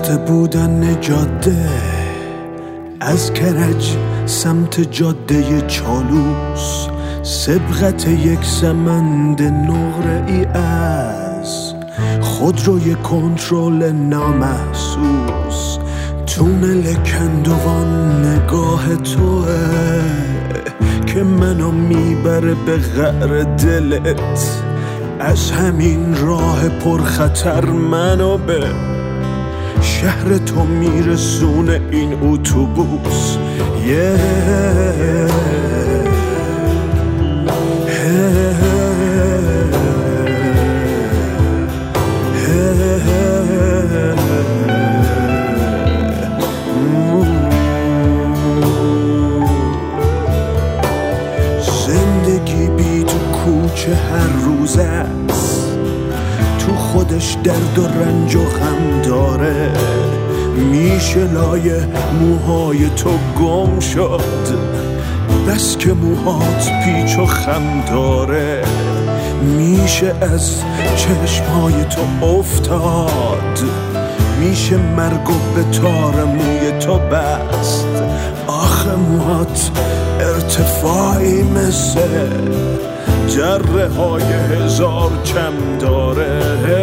رفته بودن جاده از کرج سمت جاده چالوس، سبقت یک سمند نقره ای از خودروی کنترل نامحسوس. تونل کندوان نگاه توه که منو میبره به قعر دلت. از همین راه پرخطر منو به شهر تو میرسونه این اتوبوس. زندگی بی تو کوچه هر روز است، تو خودش درد و رنج و غم داره. میشه لای موهای تو گم شد بس که موهات پیچ و خم داره. میشه از چشمهای تو افتاد، میشه مرگ و به تار موی تو بست. آخه موهات ارتفاعی مثل جره های هزار چم داره.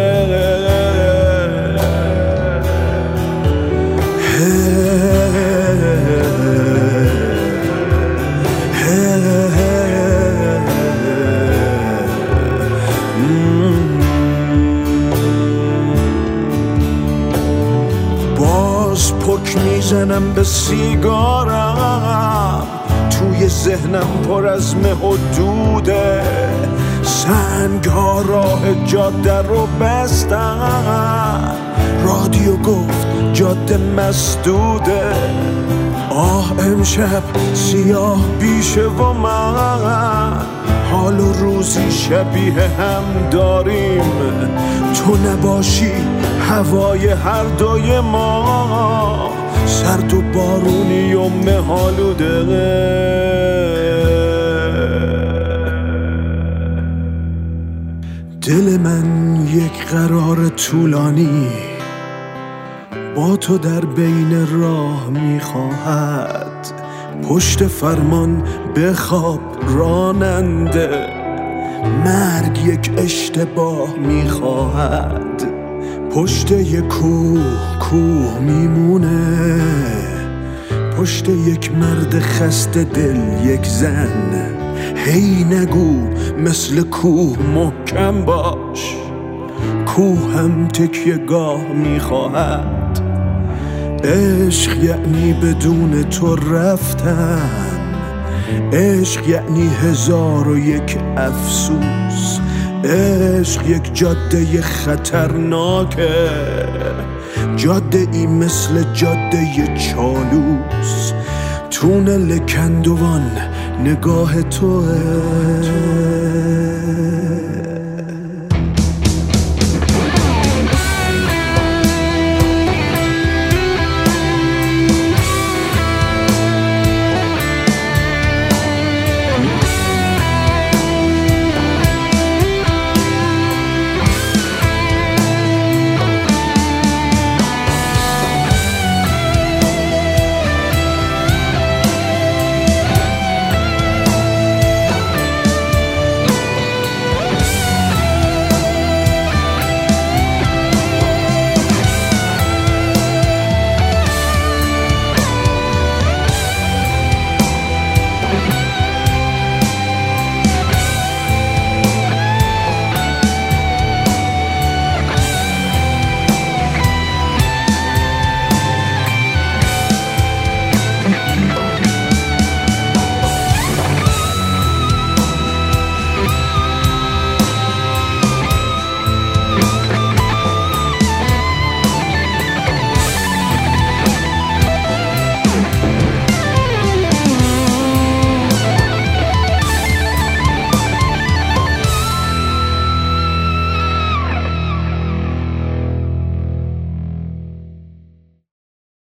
باز پک میزنم به سیگارم، توی ذهنم پر از مه و دوده. سنگ ها راه جاده رو بستن، رادیو گفت جاده مسدوده. آه امشب سیاه بیشه و من حال و روزی شبیه هم داریم. تو نباشی هوای هر دوی ما سرد و بارونی و مهالوده. دل من یک قرار طولانی با تو در بین راه میخواهد. پشت فرمان بخواب راننده، مرگ یک اشتباه میخواهد. پشت یک کوه میمونه، پشت یک مرد خسته دل یک زن. هی نگو مثل کوه محکم باش، کوه هم تکیه گاه میخواهد. عشق یعنی بدون تو رفتن، عشق یعنی 1001 افسوس. عشق یک جاده خطرناکه، جاده ای مثل جاده چالوس. تونل کندوان نگاه توه.